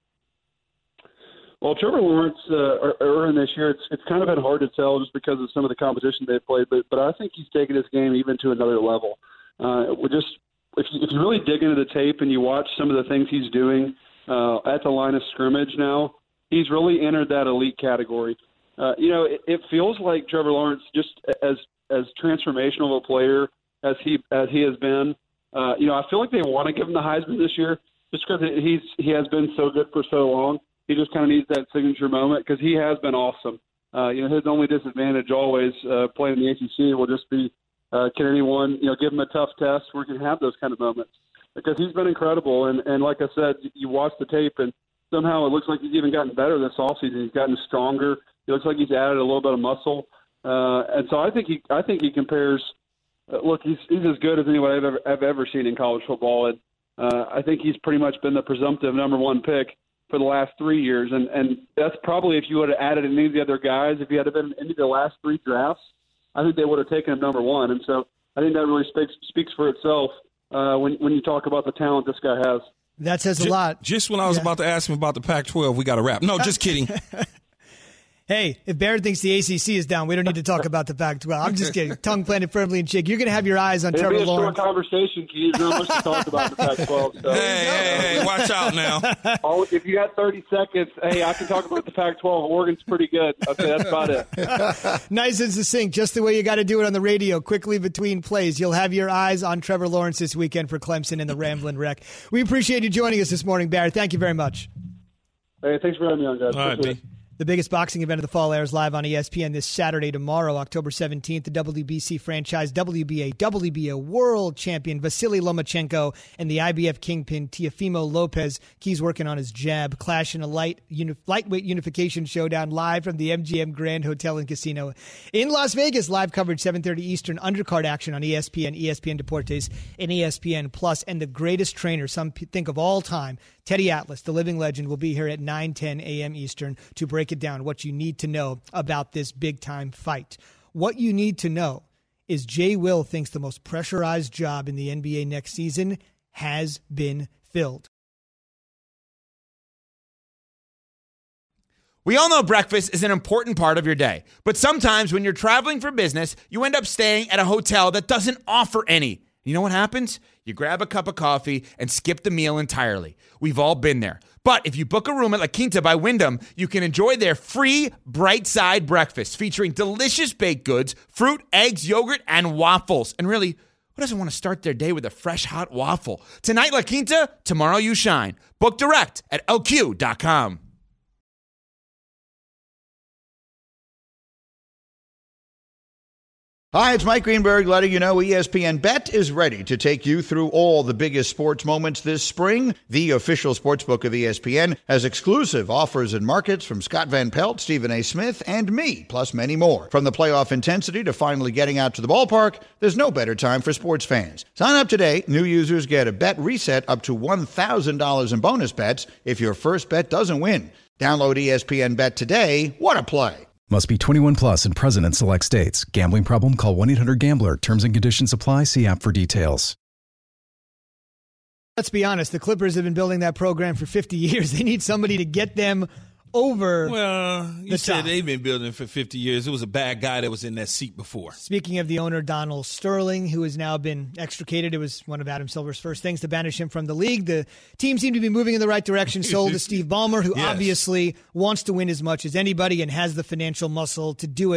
Speaker 8: Well, Trevor Lawrence, uh, earlier this year, it's it's kind of been hard to tell just because of some of the competition they've played, but but I think he's taken this game even to another level. Uh, we just if you, if you really dig into the tape and you watch some of the things he's doing uh, at the line of scrimmage now, he's really entered that elite category. Uh, you know, it, it feels like Trevor Lawrence, just as as transformational of a player as he as he has been. Uh, you know, I feel like they want to give him the Heisman this year just because he's he has been so good for so long. He just kind of needs that signature moment because he has been awesome. Uh, you know, his only disadvantage always uh, playing in the A C C will just be uh, can anyone, you know, give him a tough test where he can have those kind of moments because he's been incredible. And, and like I said, you watch the tape and somehow it looks like he's even gotten better this offseason. He's gotten stronger. It looks like he's added a little bit of muscle. Uh, and so I think he I think he compares uh, – look, he's he's as good as anyone I've ever, I've ever seen in college football. And uh, I think he's pretty much been the presumptive number one pick for the last three years. And, and that's probably if you would have added any of the other guys, if he had been in any of the last three drafts, I think they would have taken him number one. And so I think that really speaks speaks for itself uh, when when you talk about the talent this guy has.
Speaker 2: That says a
Speaker 3: just,
Speaker 2: lot.
Speaker 3: Just when I was yeah. about to ask him about the Pac twelve, we got to wrap. No, just kidding.
Speaker 2: Hey, if Barrett thinks the A C C is down, we don't need to talk about the Pac twelve. I'm just kidding. Tongue planted firmly in cheek. You're going to have your eyes on
Speaker 8: It'll
Speaker 2: Trevor
Speaker 8: be a
Speaker 2: Lawrence.
Speaker 8: short conversation, Keith. There's not much to talk about in the Pac twelve. So.
Speaker 3: Hey, hey, hey, watch out now.
Speaker 8: Oh, if you got thirty seconds, hey, I can talk about the Pac twelve. Oregon's pretty good. Okay, that's about it.
Speaker 2: Nice and succinct, just the way you got to do it on the radio, quickly between plays. You'll have your eyes on Trevor Lawrence this weekend for Clemson and the Ramblin' Wreck. We appreciate you joining us this morning, Barrett. Thank you very much.
Speaker 8: Hey, thanks for having me on, guys.
Speaker 3: All right, B.
Speaker 2: The biggest boxing event of the fall airs live on E S P N this Saturday, tomorrow, October seventeenth. The W B C franchise W B A, W B A world champion Vasily Lomachenko and the I B F kingpin Teofimo Lopez. He's working on his jab. Clash in a light uni- lightweight unification showdown live from the M G M Grand Hotel and Casino in Las Vegas. Live coverage seven thirty Eastern. Undercard action on E S P N, E S P N Deportes, and E S P N Plus. And the greatest trainer, some think of all time, Teddy Atlas, the living legend, will be here at nine ten a.m. Eastern to break it down, what you need to know about this big-time fight. What you need to know is Jay Will thinks the most pressurized job in the N B A next season has been filled.
Speaker 9: We all know breakfast is an important part of your day, but sometimes when you're traveling for business, you end up staying at a hotel that doesn't offer any. You know what happens? You grab a cup of coffee and skip the meal entirely. We've all been there. But if you book a room at La Quinta by Wyndham, you can enjoy their free Bright Side breakfast featuring delicious baked goods, fruit, eggs, yogurt, and waffles. And really, who doesn't want to start their day with a fresh, hot waffle? Tonight, La Quinta, tomorrow you shine. Book direct at L Q dot com.
Speaker 10: Hi, it's Mike Greenberg letting you know E S P N Bet is ready to take you through all the biggest sports moments this spring. The official sportsbook of E S P N has exclusive offers and markets from Scott Van Pelt, Stephen A. Smith, and me, plus many more. From the playoff intensity to finally getting out to the ballpark, there's no better time for sports fans. Sign up today. New users get a bet reset up to one thousand dollars in bonus bets if your first bet doesn't win. Download E S P N Bet today. What a play.
Speaker 11: Must be twenty-one plus and present in select states. Gambling problem? Call one eight hundred gambler. Terms and conditions apply. See app for details.
Speaker 2: Let's be honest. The Clippers have been building that program for fifty years. They need somebody to get them over
Speaker 3: Well, you
Speaker 2: the
Speaker 3: said
Speaker 2: top.
Speaker 3: they've been building for fifty years. It was a bad guy that was in that seat before.
Speaker 2: Speaking of the owner, Donald Sterling, who has now been extricated. It was one of Adam Silver's first things to banish him from the league. The team seemed to be moving in the right direction. Sold to Steve Ballmer, who
Speaker 3: Yes.
Speaker 2: obviously wants to win as much as anybody and has the financial muscle to do it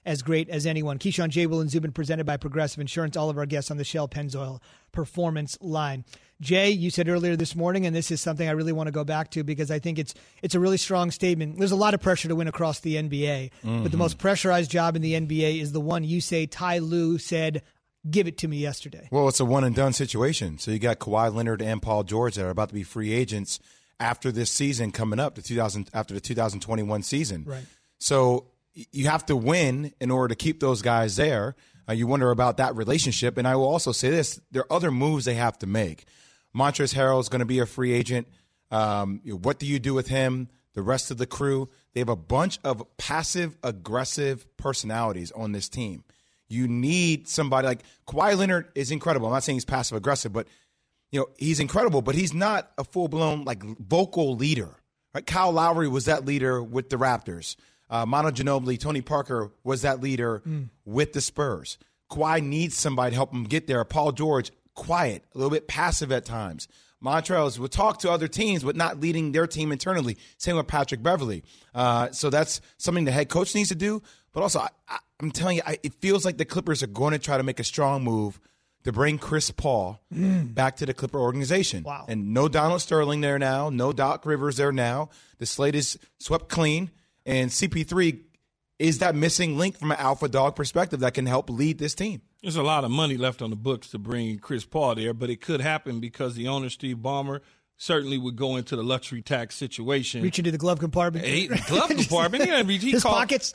Speaker 2: as great as anyone. Keyshawn, J. Will, and Zubin, presented by Progressive Insurance. All of our guests on the Shell Pennzoil Performance line. Jay, you said earlier this morning, and this is something I really want to go back to because I think it's it's a really strong statement. There's a lot of pressure to win across the N B A, mm-hmm. but the most pressurized job in the N B A is the one you say Ty Lue said, give it to me yesterday.
Speaker 4: Well, it's a one-and-done situation. So you got Kawhi Leonard and Paul George that are about to be free agents after this season coming up, the two thousand after the two thousand twenty-one season.
Speaker 2: Right.
Speaker 4: So you have to win in order to keep those guys there. Uh, you wonder about that relationship. And I will also say this, there are other moves they have to make. Montrezl Harrell is going to be a free agent. Um, you know, what do you do with him? The rest of the crew, they have a bunch of passive-aggressive personalities on this team. You need somebody like Kawhi Leonard is incredible. I'm not saying he's passive-aggressive, but you know he's incredible. But he's not a full-blown like vocal leader. Right? Kyle Lowry was that leader with the Raptors. Uh, Manu Ginobili, Tony Parker was that leader mm. with the Spurs. Kawhi needs somebody to help him get there. Paul George, quiet, a little bit passive at times. Montrezl would talk to other teams, but not leading their team internally. Same with Patrick Beverley. Uh, so that's something the head coach needs to do. But also, I, I, I'm telling you, I, it feels like the Clippers are going to try to make a strong move to bring Chris Paul mm. back to the Clipper organization.
Speaker 2: Wow.
Speaker 4: And no Donald Sterling there now, no Doc Rivers there now. The slate is swept clean, and C P three is that missing link from an alpha dog perspective that can help lead this team.
Speaker 3: There's a lot of money left on the books to bring Chris Paul there, but it could happen because the owner, Steve Ballmer, certainly would go into the luxury tax situation.
Speaker 2: Reach into the glove compartment.
Speaker 3: Hey, the glove compartment. He, he
Speaker 2: His
Speaker 3: called,
Speaker 2: pockets.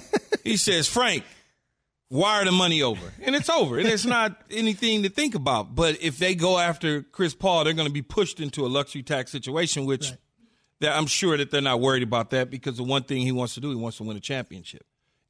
Speaker 3: He says, Frank, wire the money over. And it's over. And it's not anything to think about. But if they go after Chris Paul, they're going to be pushed into a luxury tax situation, which right. that I'm sure that they're not worried about that because the one thing he wants to do, he wants to win a championship.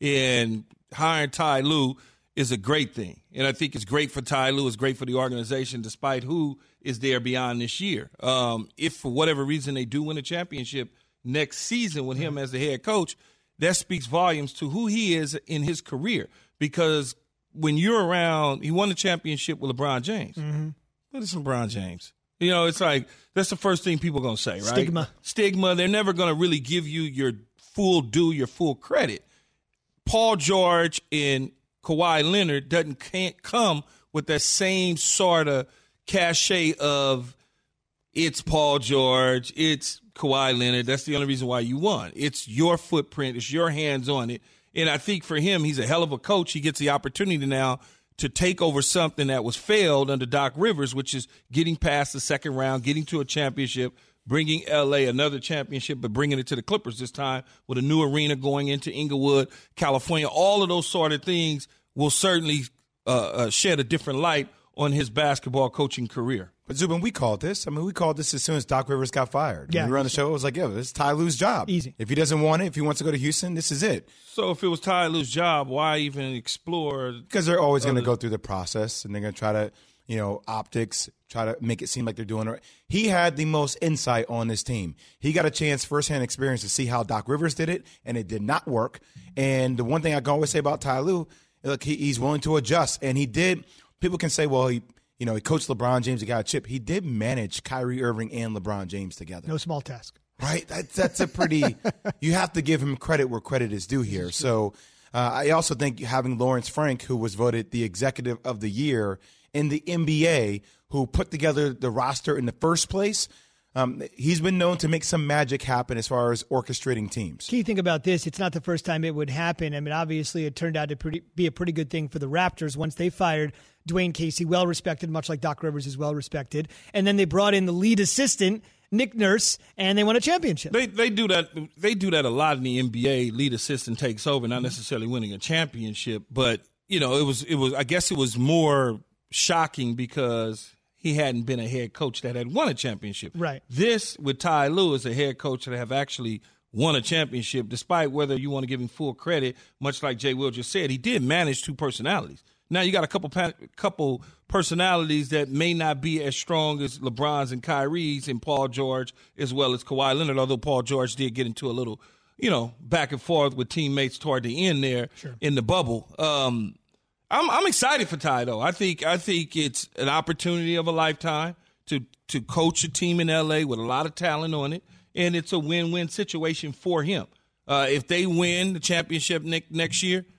Speaker 3: And hiring Ty Lue is a great thing. And I think it's great for Ty Lue. It's great for the organization, despite who is there beyond this year. Um, if for whatever reason they do win a championship next season with him as the head coach, that speaks volumes to who he is in his career. Because when you're around, he won the championship with LeBron James.
Speaker 2: Mm-hmm.
Speaker 3: But it's LeBron James. You know, it's like that's the first thing people are going to say, right?
Speaker 2: Stigma.
Speaker 3: Stigma. They're never going to really give you your full due, your full credit. Paul George and Kawhi Leonard doesn't can't come with that same sort of cachet of it's Paul George, it's Kawhi Leonard. That's the only reason why you won. It's your footprint. It's your hands on it. And I think for him, he's a hell of a coach. He gets the opportunity now to take over something that was failed under Doc Rivers, which is getting past the second round, getting to a championship, bringing L A another championship, but bringing it to the Clippers this time with a new arena going into Inglewood, California. All of those sort of things will certainly uh, uh, shed a different light on his basketball coaching career.
Speaker 4: But Zubin, we called this. I mean, we called this as soon as Doc Rivers got fired.
Speaker 2: Yeah,
Speaker 4: when we were on the show. It was like, yo, this is Ty Lue's job.
Speaker 2: Easy.
Speaker 4: If he doesn't want it, if he wants to go to Houston, this is it.
Speaker 3: So if it was Ty Lue's job, why even explore?
Speaker 4: Because they're always going to go through the process, and they're going to try to, you know, optics, try to make it seem like they're doing it. He had the most insight on this team. He got a chance, firsthand experience to see how Doc Rivers did it, and it did not work. And the one thing I can always say about Ty Lue, look, he, he's willing to adjust, and he did. People can say, well, he. You know, he coached LeBron James, he got a chip. He did manage Kyrie Irving and LeBron James together.
Speaker 2: No small task.
Speaker 4: Right? That, that's a pretty – you have to give him credit where credit is due here. So uh, I also think having Lawrence Frank, who was voted the executive of the year in the N B A, who put together the roster in the first place, um, he's been known to make some magic happen as far as orchestrating teams.
Speaker 2: Key thing about this, it's not the first time it would happen. I mean, obviously it turned out to pretty, be a pretty good thing for the Raptors once they fired Dwayne Casey, well-respected, much like Doc Rivers is well-respected. And then they brought in the lead assistant, Nick Nurse, and they won a championship.
Speaker 3: They they do that They do that a lot in the N B A. Lead assistant takes over, not necessarily winning a championship. But, you know, it was it was. I guess it was more shocking because he hadn't been a head coach that had won a championship.
Speaker 2: Right.
Speaker 3: This, with Ty Lue, is a head coach that have actually won a championship, despite whether you want to give him full credit, much like Jay Will just said. He did manage two personalities. Now you got a couple couple personalities that may not be as strong as LeBron's and Kyrie's and Paul George as well as Kawhi Leonard, although Paul George did get into a little, you know, back and forth with teammates toward the end there
Speaker 2: sure.
Speaker 3: in the bubble. Um, I'm I'm excited for Ty, though. I think I think it's an opportunity of a lifetime to to coach a team in L A with a lot of talent on it, and it's a win-win situation for him. Uh, if they win the championship ne- next year,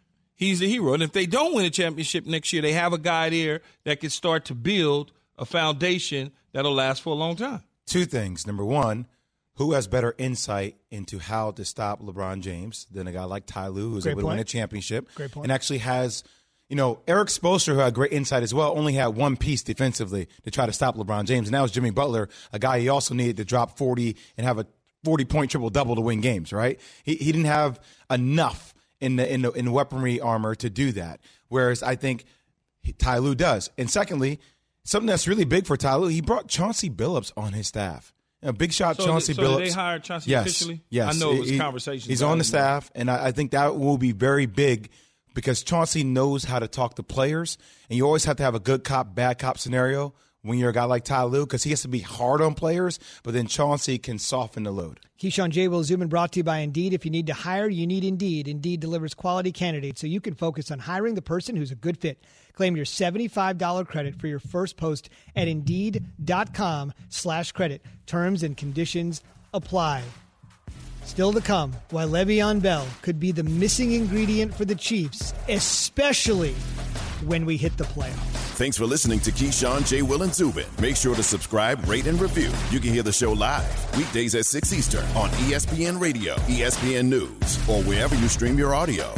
Speaker 3: he's the hero. And if they don't win a championship next year, they have a guy there that can start to build a foundation that'll last for a long time.
Speaker 4: Two things. Number one, who has better insight into how to stop LeBron James than a guy like Ty Lue, who's
Speaker 2: Great
Speaker 4: able
Speaker 2: point.
Speaker 4: to win a championship
Speaker 2: Great point.
Speaker 4: and actually has, you know, Eric Spoelstra, who had great insight as well, only had one piece defensively to try to stop LeBron James. And that was Jimmy Butler, a guy he also needed to drop forty and have a forty-point triple-double to win games, right? He he didn't have enough in the in the in weaponry armor to do that, whereas I think Ty Lue does. And secondly, something that's really big for Ty Lue, he brought Chauncey Billups on his staff. You know, big shot
Speaker 3: So
Speaker 4: Chauncey
Speaker 3: did- so
Speaker 4: Billups.
Speaker 3: did they hired Chauncey
Speaker 4: yes,
Speaker 3: officially?
Speaker 4: Yes.
Speaker 3: I know it was
Speaker 4: He-
Speaker 3: conversations
Speaker 4: He's
Speaker 3: about
Speaker 4: on the
Speaker 3: it.
Speaker 4: staff, and I, I think that will be very big because Chauncey knows how to talk to players, and you always have to have a good cop, bad cop scenario when you're a guy like Ty Lue because he has to be hard on players, but then Chauncey can soften the load.
Speaker 2: Keyshawn J. Will Zoom in brought to you by Indeed. If you need to hire, you need Indeed. Indeed delivers quality candidates so you can focus on hiring the person who's a good fit. Claim your seventy-five dollars credit for your first post at Indeed.com slash credit. Terms and conditions apply. Still to come, why Le'Veon Bell could be the missing ingredient for the Chiefs, especially when we hit the playoffs.
Speaker 1: Thanks for listening to Keyshawn, J. Will, and Zubin. Make sure to subscribe, rate, and review. You can hear the show live weekdays at six Eastern on E S P N Radio, E S P N News, or wherever you stream your audio.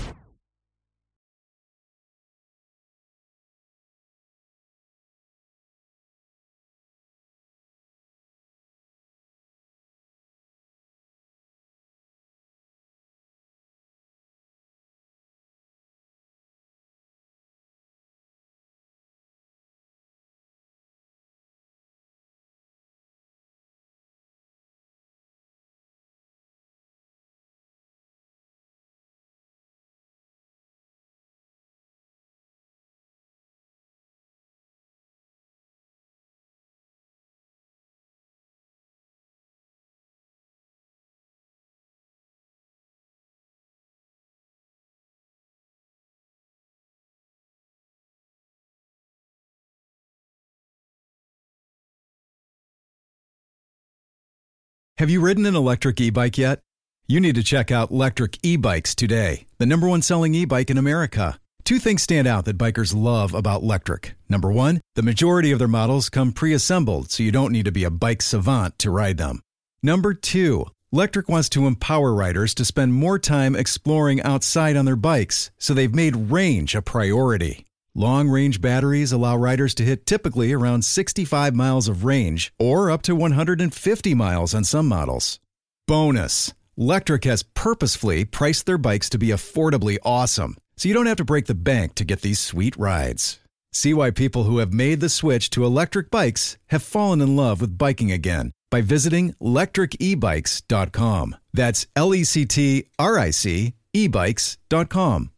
Speaker 11: Have you ridden an electric e-bike yet? You need to check out Lectric E-Bikes today, the number one selling e-bike in America. Two things stand out that bikers love about Lectric. Number one, the majority of their models come pre-assembled, so you don't need to be a bike savant to ride them. Number two, Lectric wants to empower riders to spend more time exploring outside on their bikes, so they've made range a priority. Long-range batteries allow riders to hit typically around sixty-five miles of range or up to one hundred fifty miles on some models. Bonus, Lectric has purposefully priced their bikes to be affordably awesome, so you don't have to break the bank to get these sweet rides. See why people who have made the switch to electric bikes have fallen in love with biking again by visiting lectric e bikes dot com. That's L E C T R I C e bikes dot com.